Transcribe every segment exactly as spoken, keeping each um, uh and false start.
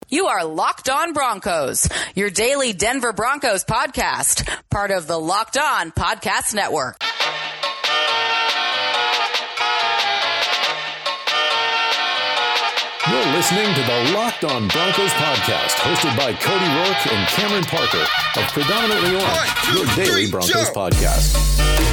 You are Locked On Broncos, your daily Denver Broncos podcast, part of the Locked On Podcast Network. You're listening to the Locked On Broncos podcast, hosted by Cody Rourke and Cameron Parker of Predominantly Orange, One, two, your daily three, Broncos jump. podcast.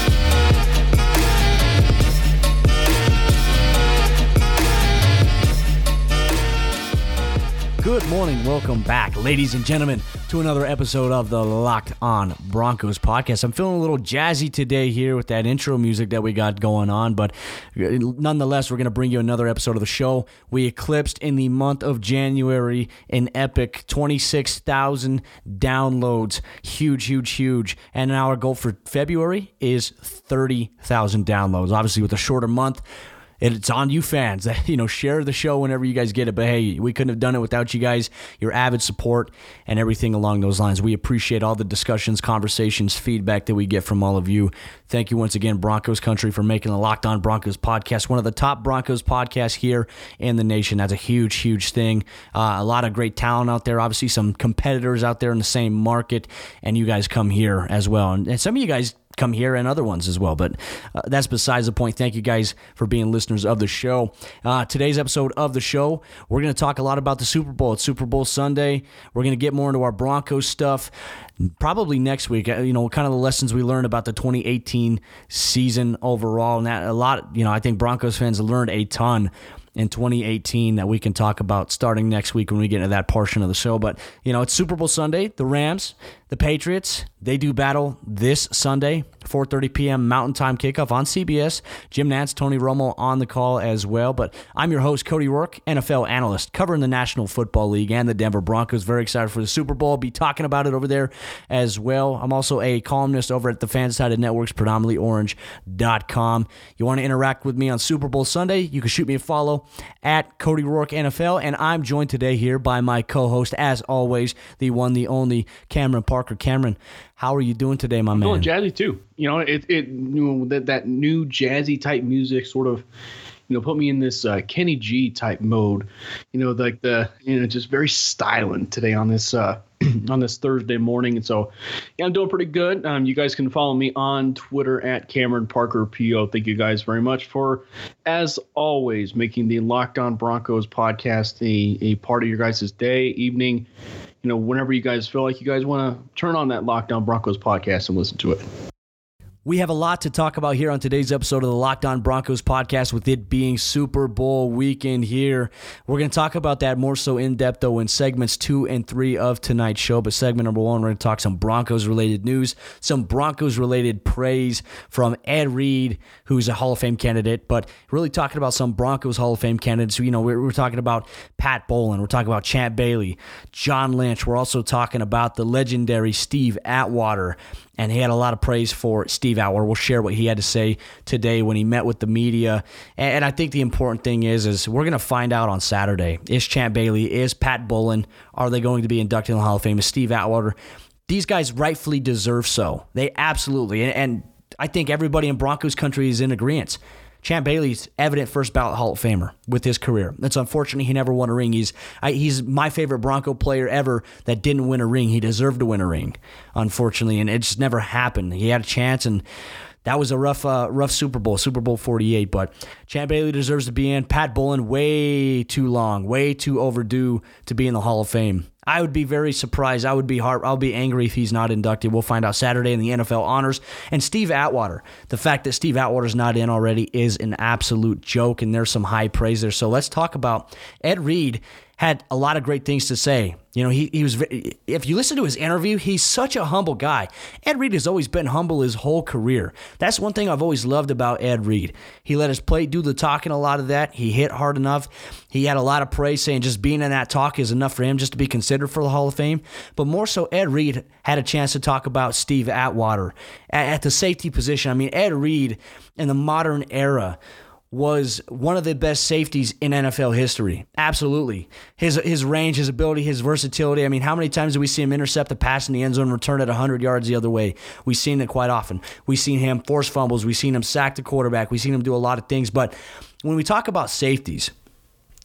Good morning. Welcome back, ladies and gentlemen, to another episode of the Locked On Broncos podcast. I'm feeling a little jazzy today here with that intro music that we got going on, but nonetheless, we're going to bring you another episode of the show. We eclipsed in the month of January an epic twenty-six thousand downloads. Huge, huge, huge. And now our goal for February is thirty thousand downloads. Obviously, with a shorter month, it's on you fans. You know, share the show whenever you guys get it. But hey, we couldn't have done it without you guys, your avid support, and everything along those lines. We appreciate all the discussions, conversations, feedback that we get from all of you. Thank you once again, Broncos Country, for making the Locked On Broncos podcast one of the top Broncos podcasts here in the nation. That's a huge, huge thing. Uh, a lot of great talent out there. Obviously, some competitors out there in the same market, and you guys come here as well. And, and some of you guys come here and other ones as well, but uh, that's besides the point. Thank you guys for being listeners of the show. Uh, today's episode of the show, we're going to talk a lot about the Super Bowl. It's Super Bowl Sunday. We're going to get more into our Broncos stuff probably next week. Uh, you know, kind of the lessons we learned about the twenty eighteen season overall, and that a lot, you know, I think Broncos fans learned a ton in twenty eighteen that we can talk about starting next week when we get into that portion of the show. But, you know, it's Super Bowl Sunday. The Rams, the Patriots, they do battle this Sunday, four thirty p.m. Mountain Time kickoff on C B S. Jim Nantz, Tony Romo on the call as well. But I'm your host, Cody Rourke, N F L analyst, covering the National Football League and the Denver Broncos. Very excited for the Super Bowl. Be talking about it over there as well. I'm also a columnist over at the Fansided Networks, predominantly orange dot com. You want to interact with me on Super Bowl Sunday, you can shoot me a follow at Cody Rourke N F L, and I'm joined today here by my co-host, as always, the one, the only, Cameron Parker. Cameron, how are you doing today, my I'm man? feeling jazzy too. You know, it it you know that that new jazzy type music sort of, you know, put me in this uh, Kenny G type mode. You know, like the you know just very styling today on this uh, on this Thursday morning. And so, yeah, I'm doing pretty good. Um, you guys can follow me on Twitter at Cameron Parker P O. Thank you guys very much for, as always, making the Locked On Broncos podcast a a part of your guys' day, evening. You know, whenever you guys feel like you guys want to turn on that Locked On Broncos podcast and listen to it. We have a lot to talk about here on today's episode of the Locked On Broncos podcast, with it being Super Bowl weekend here. We're going to talk about that more so in depth, though, in segments two and three of tonight's show. But segment number one, we're going to talk some Broncos-related news, some Broncos-related praise from Ed Reed, who's a Hall of Fame candidate, but really talking about some Broncos Hall of Fame candidates. You know, we're, we're talking about Pat Bowlen. We're talking about Champ Bailey, John Lynch. We're also talking about the legendary Steve Atwater, and he had a lot of praise for Steve Atwater. We'll share what he had to say today when he met with the media. And I think the important thing is, is we're going to find out on Saturday. Is Champ Bailey, is Pat Bowlen, are they going to be inducted in the Hall of Fame? Is Steve Atwater? These guys rightfully deserve so. They absolutely. And, and I think everybody in Broncos country is in agreement. Champ Bailey's evident first ballot Hall of Famer with his career. It's unfortunate he never won a ring. He's I, he's my favorite Bronco player ever that didn't win a ring. He deserved to win a ring, unfortunately, and it just never happened. He had a chance, and that was a rough uh, rough Super Bowl, Super Bowl forty-eight. But Champ Bailey deserves to be in. Pat Bowlen, way too long, way too overdue to be in the Hall of Fame. I would be very surprised. I would be hard. I'll be angry if he's not inducted. We'll find out Saturday in the N F L honors. And Steve Atwater, the fact that Steve Atwater's not in already is an absolute joke, and there's some high praise there. So let's talk about Ed Reed. Had a lot of great things to say. You know, he, he was, if you listen to his interview, he's such a humble guy. Ed Reed has always been humble his whole career. That's one thing I've always loved about Ed Reed. He let his plate do the talking, a lot of that. He hit hard enough. He had a lot of praise saying just being in that talk is enough for him just to be considered for the Hall of Fame. But more so, Ed Reed had a chance to talk about Steve Atwater at, at the safety position. I mean, Ed Reed in the modern era was one of the best safeties in N F L history. Absolutely. His his range, his ability, his versatility. I mean, how many times do we see him intercept a pass in the end zone and return it one hundred yards the other way? We've seen it quite often. We've seen him force fumbles. We've seen him sack the quarterback. We've seen him do a lot of things. But when we talk about safeties,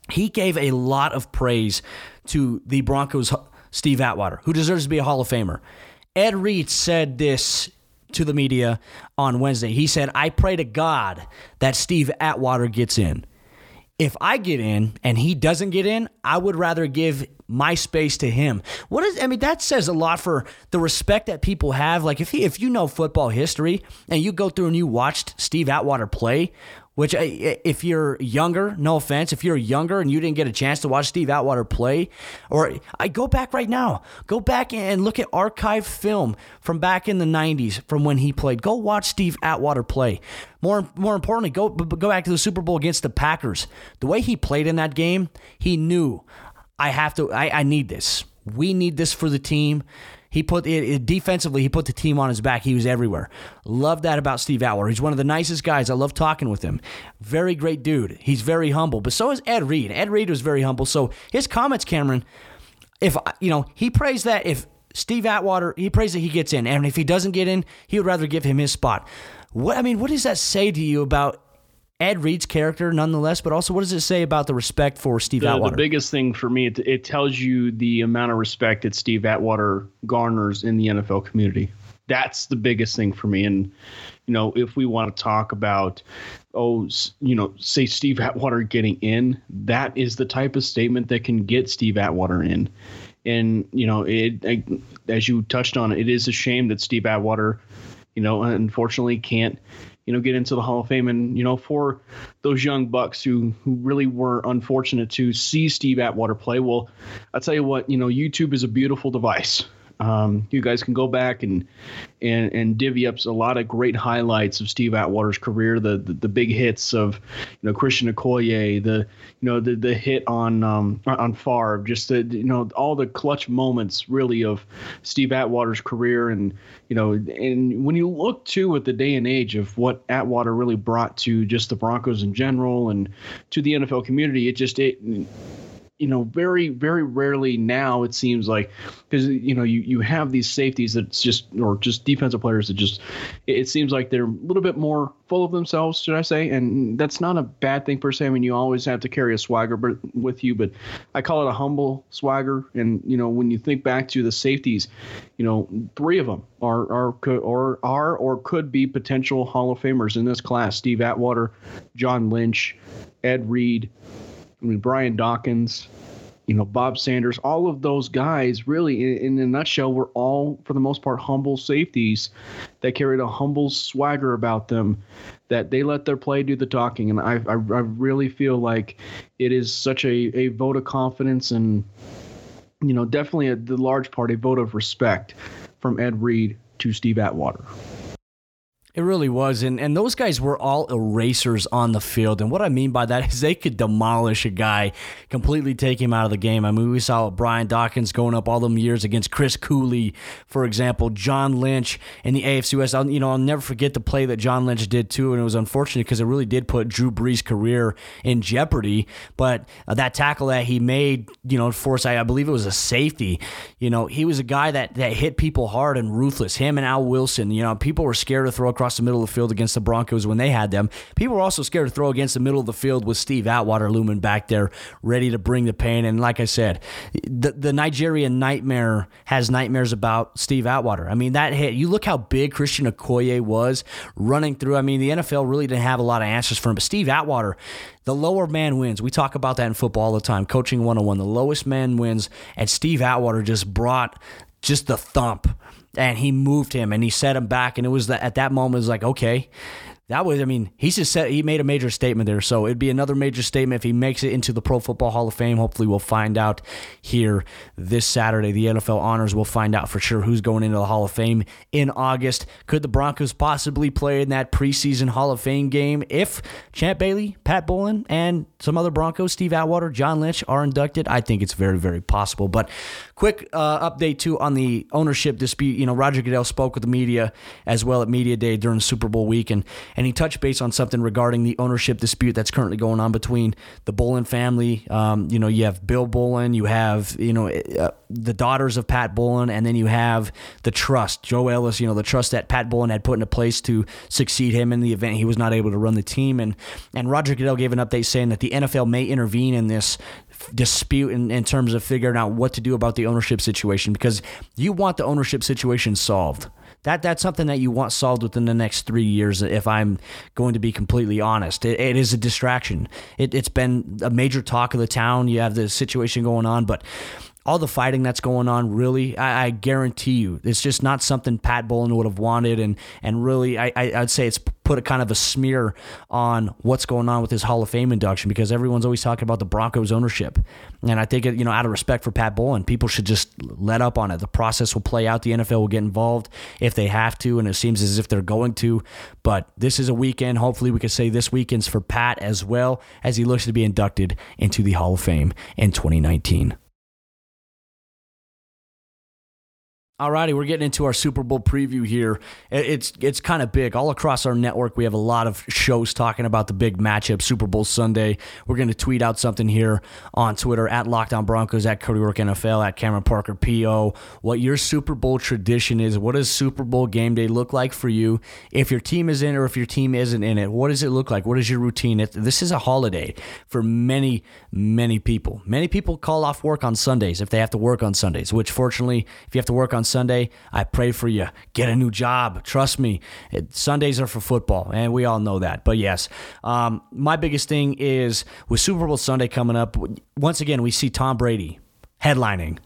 he gave a lot of praise to the Broncos' Steve Atwater, who deserves to be a Hall of Famer. Ed Reed said this to the media on Wednesday. He said, I pray to God that Steve Atwater gets in. If I get in and he doesn't get in, I would rather give my space to him. What is? I mean, that says a lot for the respect that people have. Like if he, if you know football history and you go through and you watched Steve Atwater play, which if you're younger, no offense, if you're younger and you didn't get a chance to watch Steve Atwater play, or I go back right now, go back and look at archive film from back in the nineties from when he played. Go watch Steve Atwater play. More, more importantly, go go back to the Super Bowl against the Packers. The way he played in that game, he knew, I have to, I, I need this. We need this for the team. He put it, it defensively, he put the team on his back. He was everywhere. Love that about Steve Atwater. He's one of the nicest guys. I love talking with him. Very great dude. He's very humble. But so is Ed Reed. Ed Reed was very humble. So his comments, Cameron, if you know, he prays that if Steve Atwater, he prays that he gets in, and if he doesn't get in, he would rather give him his spot. What I mean, what does that say to you about Ed Reed's character, nonetheless, but also what does it say about the respect for Steve the, Atwater? The biggest thing for me, it, it tells you the amount of respect that Steve Atwater garners in the N F L community. That's the biggest thing for me. And, you know, if we want to talk about, oh, you know, say Steve Atwater getting in, that is the type of statement that can get Steve Atwater in. And, you know, it, I, as you touched on, it is a shame that Steve Atwater, you know, unfortunately can't, you know, get into the Hall of Fame. And, you know, for those young bucks who, who really were unfortunate to see Steve Atwater play, well, I'll tell you what, you know, YouTube is a beautiful device. Um, you guys can go back and, and and divvy up a lot of great highlights of Steve Atwater's career, the the, the big hits of, you know, Christian Okoye, the you know the the hit on um, on Favre, just the you know all the clutch moments really of Steve Atwater's career. And you know and when you look too at the day and age of what Atwater really brought to just the Broncos in general and to the N F L community, it just it. You know, very, very rarely now it seems like, because, you know, you, you have these safeties that's just, or just defensive players that just, it seems like they're a little bit more full of themselves, should I say? And that's not a bad thing per se. I mean, you always have to carry a swagger with you, but I call it a humble swagger. And, you know, when you think back to the safeties, you know, three of them are, are, or are, or could be potential Hall of Famers in this class: Steve Atwater, John Lynch, Ed Reed, I mean, Brian Dawkins, you know, Bob Sanders, all of those guys really, in, in a nutshell, were all, for the most part, humble safeties that carried a humble swagger about them, that they let their play do the talking. And I, I, I really feel like it is such a, a vote of confidence and, you know, definitely a, the large part, a vote of respect from Ed Reed to Steve Atwater. It really was, and and those guys were all erasers on the field, and what I mean by that is they could demolish a guy, completely take him out of the game. I mean, we saw Brian Dawkins going up all them years against Chris Cooley, for example, John Lynch in the A F C West. I'll, you know, I'll never forget the play that John Lynch did too, and it was unfortunate because it really did put Drew Brees' career in jeopardy. But uh, that tackle that he made, you know, force, I, I believe it was a safety. You know, he was a guy that that hit people hard and ruthless. Him and Al Wilson. You know, people were scared to throw across the middle of the field against the Broncos when they had them. People were also scared to throw against the middle of the field with Steve Atwater looming back there, ready to bring the pain. And like I said, the, the Nigerian nightmare has nightmares about Steve Atwater. I mean, that hit, you look how big Christian Okoye was running through. I mean, the N F L really didn't have a lot of answers for him, but Steve Atwater, the lower man wins. We talk about that in football all the time, coaching one oh one. The lowest man wins, and Steve Atwater just brought just the thump. And he moved him and he set him back. And it was that at that moment, it was like, okay, that was, I mean, he's just said, he made a major statement there. So it'd be another major statement if he makes it into the Pro Football Hall of Fame. Hopefully we'll find out here this Saturday. The N F L honors, we'll find out for sure who's going into the Hall of Fame in August. Could the Broncos possibly play in that preseason Hall of Fame game if Champ Bailey, Pat Bowlen, and some other Broncos, Steve Atwater, John Lynch, are inducted? I think it's very, very possible. But quick uh, update, too, on the ownership dispute. You know, Roger Goodell spoke with the media as well at Media Day during the Super Bowl week, and and he touched base on something regarding the ownership dispute that's currently going on between the Bowlen family. Um, you know, you have Bill Bowlen, you have, you know, uh, the daughters of Pat Bowlen, and then you have the trust, Joe Ellis, you know, the trust that Pat Bowlen had put into place to succeed him in the event he was not able to run the team. And, and Roger Goodell gave an update saying that the N F L may intervene in this dispute in, in terms of figuring out what to do about the ownership situation, because you want the ownership situation solved. That that's something that you want solved within the next three years, if I'm going to be completely honest. It, it is a distraction. It, it's been a major talk of the town. You have the situation going on, but all the fighting that's going on, really, I, I guarantee you, it's just not something Pat Bowlen would have wanted, and and really, I, I, I'd say it's put a kind of a smear on what's going on with his Hall of Fame induction, because everyone's always talking about the Broncos ownership, and I think, you know, out of respect for Pat Bowlen, people should just let up on it. The process will play out. The N F L will get involved if they have to, and it seems as if they're going to. But this is a weekend. Hopefully, we could say this weekend's for Pat as well, as he looks to be inducted into the Hall of Fame in twenty nineteen. Alrighty, we're getting into our Super Bowl preview here. It's it's kind of big. All across our network, we have a lot of shows talking about the big matchup, Super Bowl Sunday. We're going to tweet out something here on Twitter, at Locked On Broncos, at Cody Rourke N F L, at Cameron Parker P O. What your Super Bowl tradition is. What does Super Bowl game day look like for you? If your team is in or if your team isn't in it, what does it look like? What is your routine? It, this is a holiday for many, many people. Many people call off work on Sundays if they have to work on Sundays, which fortunately, if you have to work on Sunday, I pray for you. Get a new job. Trust me, it, Sundays are for football, and we all know that. But yes, um, my biggest thing is with Super Bowl Sunday coming up, once again, we see Tom Brady headlining.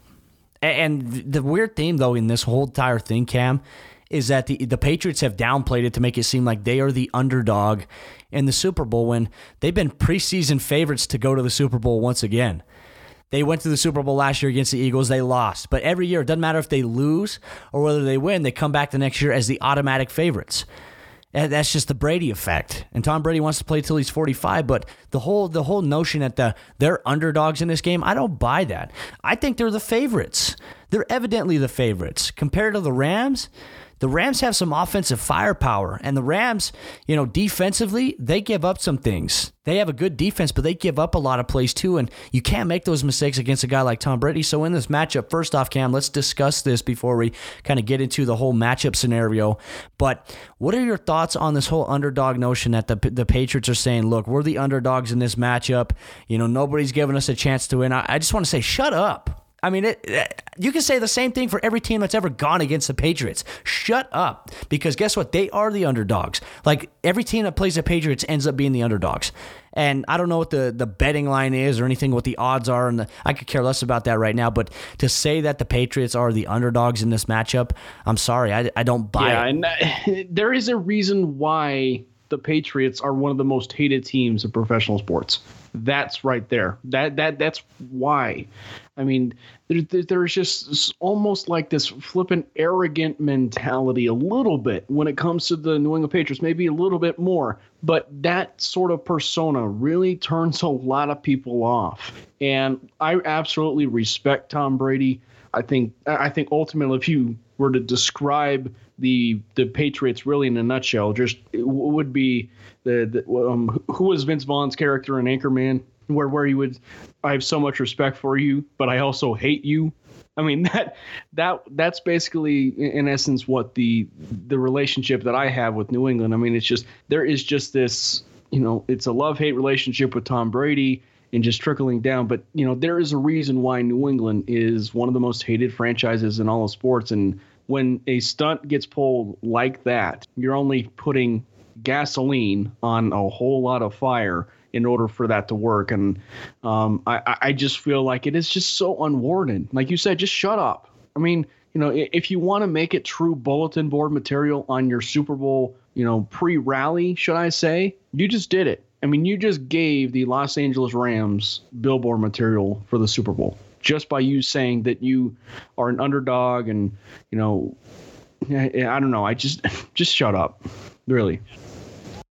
And the weird theme, though, in this whole entire thing, Cam, is that the, the Patriots have downplayed it to make it seem like they are the underdog in the Super Bowl when they've been preseason favorites to go to the Super Bowl once again. They went to the Super Bowl last year against the Eagles. They lost. But every year, it doesn't matter if they lose or whether they win, they come back the next year as the automatic favorites. And that's just the Brady effect. And Tom Brady wants to play till he's forty-five, but the whole the whole notion that the they're underdogs in this game, I don't buy that. I think they're the favorites. They're evidently the favorites. Compared to the Rams, the Rams have some offensive firepower, and the Rams, you know, defensively, they give up some things. They have a good defense, but they give up a lot of plays too, and you can't make those mistakes against a guy like Tom Brady. So in this matchup, first off, Cam, let's discuss this before we kind of get into the whole matchup scenario. But what are your thoughts on this whole underdog notion that the the Patriots are saying, look, we're the underdogs in this matchup. You know, nobody's giving us a chance to win. I, I just want to say, shut up. I mean, it, it, you can say the same thing for every team that's ever gone against the Patriots. Shut up. Because guess what? They are the underdogs. Like, every team that plays the Patriots ends up being the underdogs. And I don't know what the, the betting line is or anything, what the odds are. And the, I could care less about that right now. But to say that the Patriots are the underdogs in this matchup, I'm sorry. I, I don't buy yeah, it. And uh, there is a reason why the Patriots are one of the most hated teams in professional sports. That's right there. That that that's why. I mean, there, there, there's just almost like this flippant, arrogant mentality a little bit when it comes to the New England Patriots, maybe a little bit more. But that sort of persona really turns a lot of people off. And I absolutely respect Tom Brady. I think I think ultimately, if you were to describe the the Patriots really in a nutshell, just it would be the, the um, who was Vince Vaughn's character in Anchorman, where where he would, I have so much respect for you, but I also hate you. I mean, that that that's basically in essence what the the relationship that I have with New England. I mean, it's just there is just this, you know, it's a love-hate relationship with Tom Brady and just trickling down. But, you know, there is a reason why New England is one of the most hated franchises in all of sports. And when a stunt gets pulled like that, you're only putting gasoline on a whole lot of fire in order for that to work. And um, I, I just feel like it is just so unwarranted. Like you said, just shut up. I mean, you know, if you want to make it true bulletin board material on your Super Bowl, you know, pre-rally, should I say, you just did it. I mean, you just gave the Los Angeles Rams billboard material for the Super Bowl just by you saying that you are an underdog and, you know, I, I don't know. I just just shut up, really.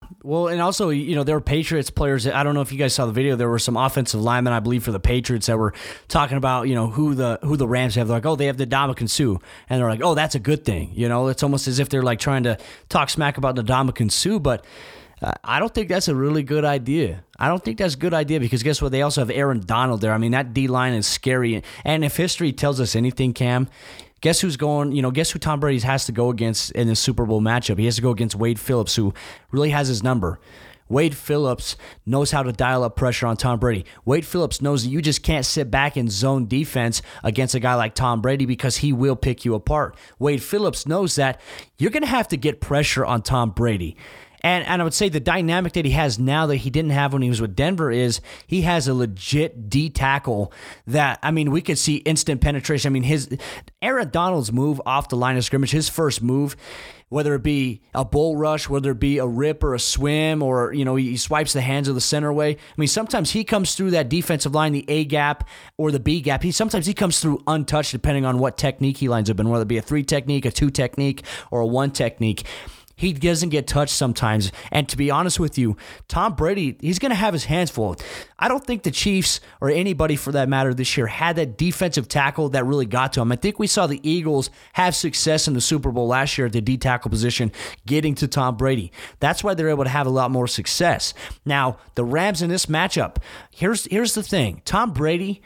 Well, and also, you know, there were Patriots players. I don't know if you guys saw the video. There were some offensive linemen, I believe, for the Patriots that were talking about, you know, who the who the Rams have. They're like, oh, they have the Ndamukong Suh. And they're like, oh, that's a good thing. You know, it's almost as if they're like trying to talk smack about the Ndamukong Suh. But uh, I don't think that's a really good idea. I don't think that's a good idea because guess what? They also have Aaron Donald there. I mean, that D-line is scary. And if history tells us anything, Cam, guess who's going, you know, guess who Tom Brady has to go against in the Super Bowl matchup? He has to go against Wade Phillips, who really has his number. Wade Phillips knows how to dial up pressure on Tom Brady. Wade Phillips knows that you just can't sit back in zone defense against a guy like Tom Brady because he will pick you apart. Wade Phillips knows that you're going to have to get pressure on Tom Brady. And, and I would say the dynamic that he has now that he didn't have when he was with Denver is he has a legit D tackle that, I mean, we could see instant penetration. I mean, his Aaron Donald's move off the line of scrimmage, his first move, whether it be a bull rush, whether it be a rip or a swim, or, you know, he swipes the hands of the center away. I mean, sometimes he comes through that defensive line, the A gap or the B gap. He sometimes he comes through untouched depending on what technique he lines up in, whether it be a three technique, a two technique, or a one technique. He doesn't get touched sometimes. And to be honest with you, Tom Brady, he's going to have his hands full. I don't think the Chiefs or anybody for that matter this year had that defensive tackle that really got to him. I think we saw the Eagles have success in the Super Bowl last year at the D tackle position, getting to Tom Brady. That's why they're able to have a lot more success. Now, the Rams in this matchup, here's, here's the thing. Tom Brady,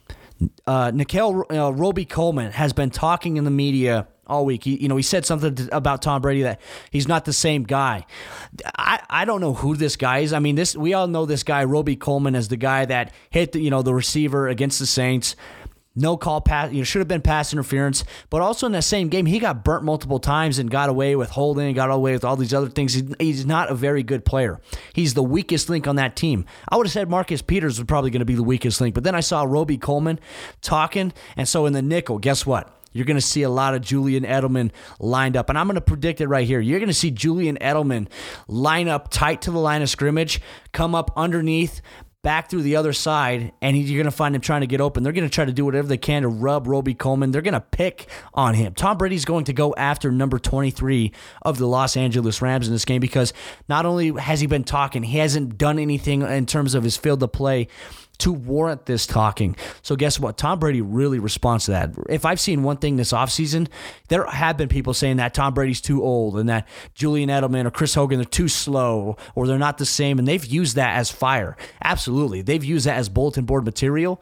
uh, Nickell uh, Robey-Coleman has been talking in the media all week. He, you know, he said something to, about Tom Brady that he's not the same guy. I, I don't know who this guy is. I mean, this we all know this guy, Robey-Coleman, as the guy that hit the, you know, the receiver against the Saints. No call pass, you know, should have been pass interference. But also in that same game, he got burnt multiple times and got away with holding, got away with all these other things. He, he's not a very good player. He's the weakest link on that team. I would have said Marcus Peters was probably going to be the weakest link, but then I saw Robey-Coleman talking, and so in the nickel, guess what? You're going to see a lot of Julian Edelman lined up. And I'm going to predict it right here. You're going to see Julian Edelman line up tight to the line of scrimmage, come up underneath, back through the other side, and he, you're going to find him trying to get open. They're going to try to do whatever they can to rub Robey-Coleman. They're going to pick on him. Tom Brady's going to go after number twenty-three of the Los Angeles Rams in this game because not only has he been talking, he hasn't done anything in terms of his field of play to warrant this talking. So guess what? Tom Brady really responds to that. If I've seen one thing this offseason, there have been people saying that Tom Brady's too old and that Julian Edelman or Chris Hogan, they're too slow or they're not the same, and they've used that as fire. Absolutely. They've used that as bulletin board material.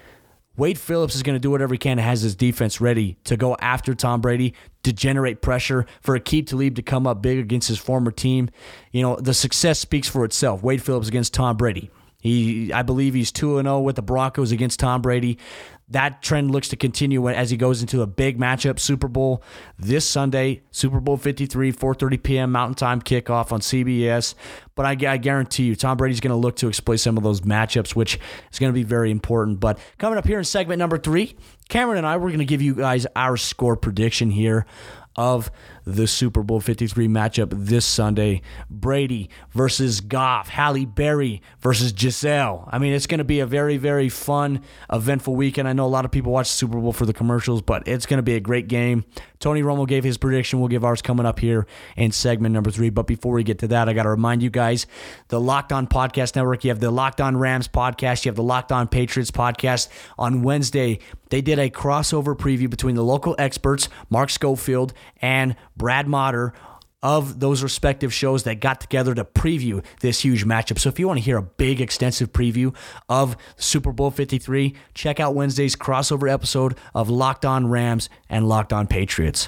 Wade Phillips is going to do whatever he can to have his defense ready to go after Tom Brady, to generate pressure for Aqib Talib to come up big against his former team. You know, the success speaks for itself. Wade Phillips against Tom Brady. He, I believe he's two and oh with the Broncos against Tom Brady. That trend looks to continue as he goes into a big matchup, Super Bowl this Sunday, Super Bowl fifty-three, four thirty p.m. Mountain Time kickoff on C B S. But I, I guarantee you, Tom Brady's going to look to exploit some of those matchups, which is going to be very important. But coming up here in segment number three, Cameron and I, we're going to give you guys our score prediction here of the Super Bowl fifty-three matchup this Sunday. Brady versus Goff. Halle Berry versus Giselle. I mean, it's going to be a very, very fun, eventful weekend. I know a lot of people watch the Super Bowl for the commercials, but it's going to be a great game. Tony Romo gave his prediction. We'll give ours coming up here in segment number three. But before we get to that, I got to remind you guys, the Locked On Podcast Network, you have the Locked On Rams podcast, you have the Locked On Patriots podcast. On Wednesday, they did a crossover preview between the local experts, Mark Schofield and Brad Motter, of those respective shows that got together to preview this huge matchup. So if you want to hear a big, extensive preview of Super Bowl fifty-three, check out Wednesday's crossover episode of Locked On Rams and Locked On Patriots.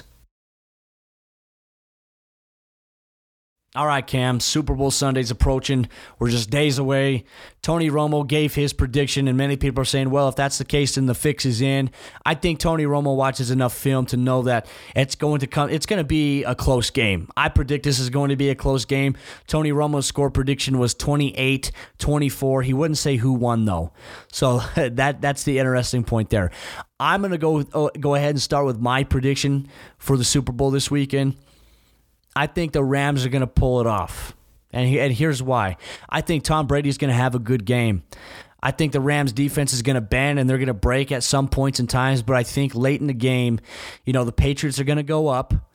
All right, Cam, Super Bowl Sunday's approaching. We're just days away. Tony Romo gave his prediction, and many people are saying, well, if that's the case, then the fix is in. I think Tony Romo watches enough film to know that it's going to come. It's going to be a close game. I predict this is going to be a close game. Tony Romo's score prediction was twenty-eight twenty-four. He wouldn't say who won, though. So that that's the interesting point there. I'm going to go, go ahead and start with my prediction for the Super Bowl this weekend. I think the Rams are going to pull it off. And, he, and here's why. I think Tom Brady's going to have a good game. I think the Rams defense is going to bend and they're going to break at some points and times, but I think late in the game, you know, the Patriots are going to go up.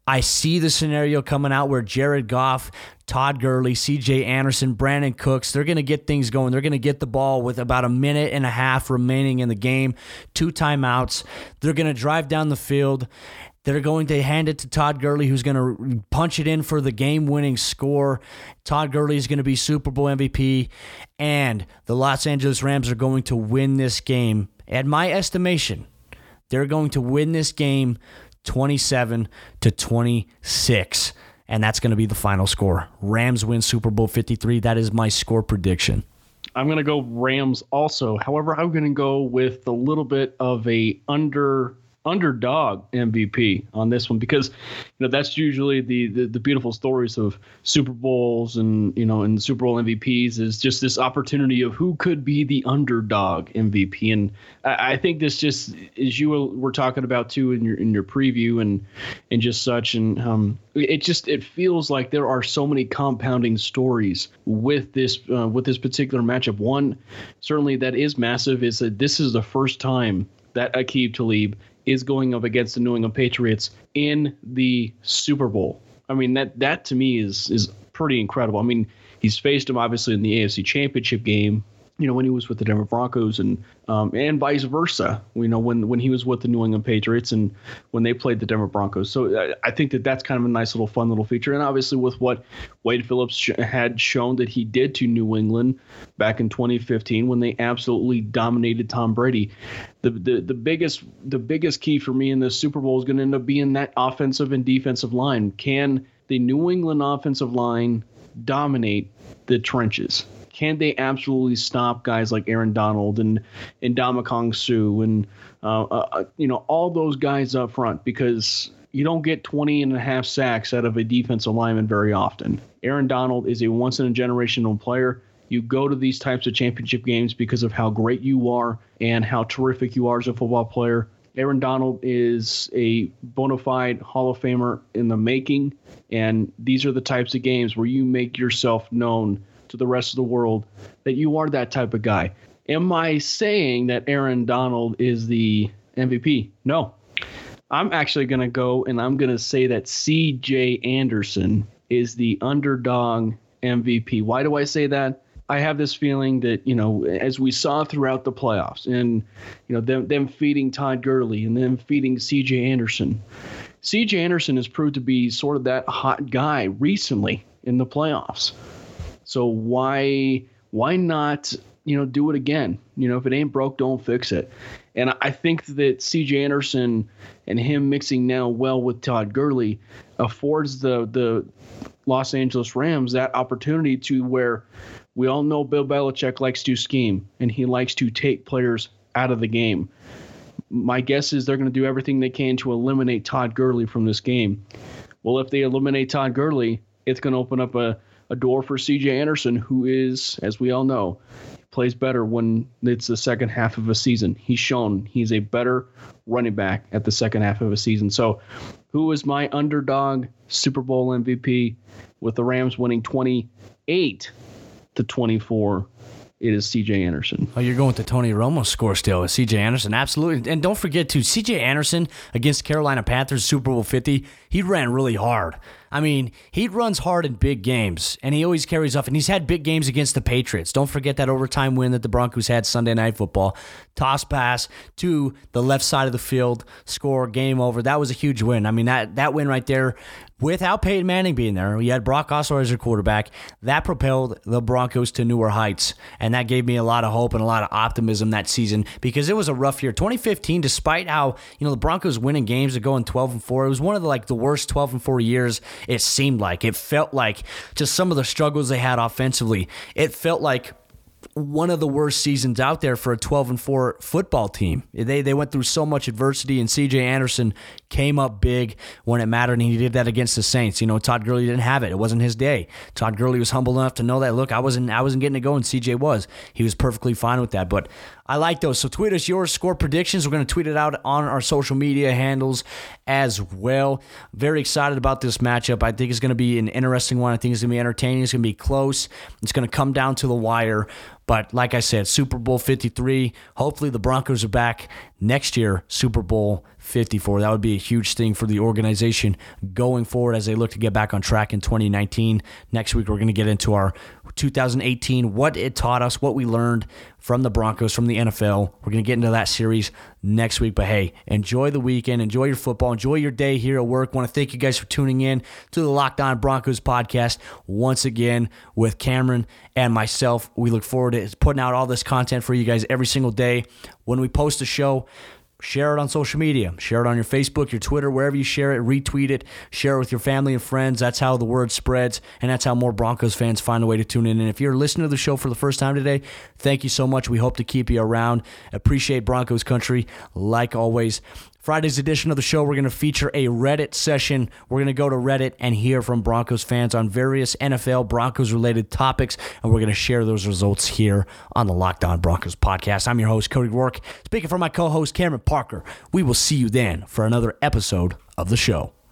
I see the scenario coming out where Jared Goff, Todd Gurley, C J Anderson, Brandon Cooks, they're going to get things going. They're going to get the ball with about a minute and a half remaining in the game, two timeouts. They're going to drive down the field. They're going to hand it to Todd Gurley, who's going to punch it in for the game-winning score. Todd Gurley is going to be Super Bowl M V P, and the Los Angeles Rams are going to win this game. At my estimation, they're going to win this game twenty-seven to twenty-six, and that's going to be the final score. Rams win Super Bowl fifty-three. That is my score prediction. I'm going to go Rams also. However, I'm going to go with a little bit of a under underdog M V P on this one, because you know that's usually the, the the beautiful stories of Super Bowls and you know and Super Bowl M V Ps is just this opportunity of who could be the underdog M V P. And I, I think this just, as you were talking about too in your in your preview and and just such, and um it just it feels like there are so many compounding stories with this uh, with this particular matchup. One certainly that is massive is that this is the first time that Aqib Talib is going up against the New England Patriots in the Super Bowl. I mean, that that to me is is pretty incredible. I mean, he's faced him obviously in the A F C Championship game, you know, when he was with the Denver Broncos, and um, and vice versa, you know, when when he was with the New England Patriots and when they played the Denver Broncos. So I, I think that that's kind of a nice little fun little feature. And obviously with what Wade Phillips sh- had shown that he did to New England back in twenty fifteen when they absolutely dominated Tom Brady. The, the the biggest the biggest key for me in this Super Bowl is going to end up being that offensive and defensive line. Can the New England offensive line dominate the trenches? Can they absolutely stop guys like Aaron Donald and and Ndamukong Suh and uh, uh, you know all those guys up front? Because you don't get twenty and a half sacks out of a defensive lineman very often. Aaron Donald is a once in a generational player. You go to these types of championship games because of how great you are and how terrific you are as a football player. Aaron Donald is a bona fide Hall of Famer in the making, and these are the types of games where you make yourself known to the rest of the world that you are that type of guy. Am I saying that Aaron Donald is the M V P? No. I'm actually going to go and I'm going to say that C J Anderson is the underdog M V P. Why do I say that? I have this feeling that, you know, as we saw throughout the playoffs and, you know, them, them feeding Todd Gurley and them feeding C J Anderson, C J Anderson has proved to be sort of that hot guy recently in the playoffs. So why why not, you know, do it again? You know, if it ain't broke, don't fix it. And I think that C J Anderson and him mixing now well with Todd Gurley affords the the Los Angeles Rams that opportunity to where we all know Bill Belichick likes to scheme and he likes to take players out of the game. My guess is they're going to do everything they can to eliminate Todd Gurley from this game. Well, if they eliminate Todd Gurley, it's going to open up a, a door for C J Anderson, who is, as we all know, plays better when it's the second half of a season. He's shown he's a better running back at the second half of a season. So who is my underdog Super Bowl M V P with the Rams winning twenty-eight to twenty-four? It is C J Anderson. Oh, you're going with the Tony Romo score still. C J Anderson, absolutely. And don't forget, too, C J Anderson against Carolina Panthers, Super Bowl fifty, he ran really hard. I mean, he runs hard in big games, and he always carries off. And he's had big games against the Patriots. Don't forget that overtime win that the Broncos had Sunday Night Football. Toss pass to the left side of the field, score, game over. That was a huge win. I mean, that, that win right there, without Peyton Manning being there, you had Brock Osweiler as your quarterback. That propelled the Broncos to newer heights, and that gave me a lot of hope and a lot of optimism that season because it was a rough year. twenty fifteen, despite how you know the Broncos winning games and going twelve and four, it was one of the like the worst twelve and four years. It seemed like it felt like just some of the struggles they had offensively. It felt like one of the worst seasons out there for a twelve and four football team. They they went through so much adversity, and C J Anderson came up big when it mattered, and he did that against the Saints. You know, Todd Gurley didn't have it. It wasn't his day. Todd Gurley was humble enough to know that, look, I wasn't I wasn't getting it going. C J was. He was perfectly fine with that. But I like those. So tweet us your score predictions. We're going to tweet it out on our social media handles as well. Very excited about this matchup. I think it's going to be an interesting one. I think it's going to be entertaining. It's going to be close. It's going to come down to the wire. But like I said, Super Bowl fifty-three, hopefully the Broncos are back next year, Super Bowl fifty-four. That would be a huge thing for the organization going forward as they look to get back on track in twenty nineteen. Next week, we're going to get into our two thousand eighteen, what it taught us, what we learned from the Broncos, from the N F L. We're going to get into that series next week. But hey, enjoy the weekend, enjoy your football, enjoy your day here at work. I want to thank you guys for tuning in to the Locked On Broncos podcast once again with Cameron and myself. We look forward to putting out all this content for you guys every single day. When we post a show, share it on social media. Share it on your Facebook, your Twitter, wherever you share it. Retweet it. Share it with your family and friends. That's how the word spreads, and that's how more Broncos fans find a way to tune in. And if you're listening to the show for the first time today, thank you so much. We hope to keep you around. Appreciate Broncos country, like always. Friday's edition of the show, we're going to feature a Reddit session. We're going to go to Reddit and hear from Broncos fans on various N F L Broncos-related topics, and we're going to share those results here on the Locked On Broncos podcast. I'm your host, Cody Rourke. Speaking for my co-host, Cameron Parker. We will see you then for another episode of the show.